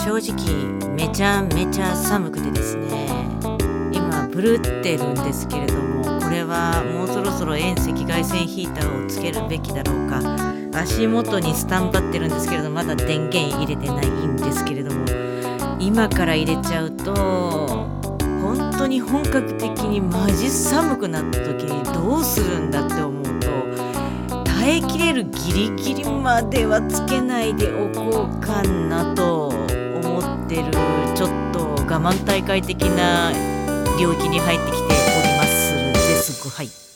正直めちゃめちゃ寒くてですね、今ブルってるんですけれども、これはもうそろそろ遠赤外線ヒーターをつけるべきだろうか。足元にスタンバってるんですけれども、まだ電源入れてないんですけれども、今から入れちゃうと本当に本格的にマジ寒くなった時にどうするんだって思うと、耐えきれるギリギリまではつけないでおこうかなと思ってる、ちょっと我慢大会的な領域に入ってきておりますです。はい。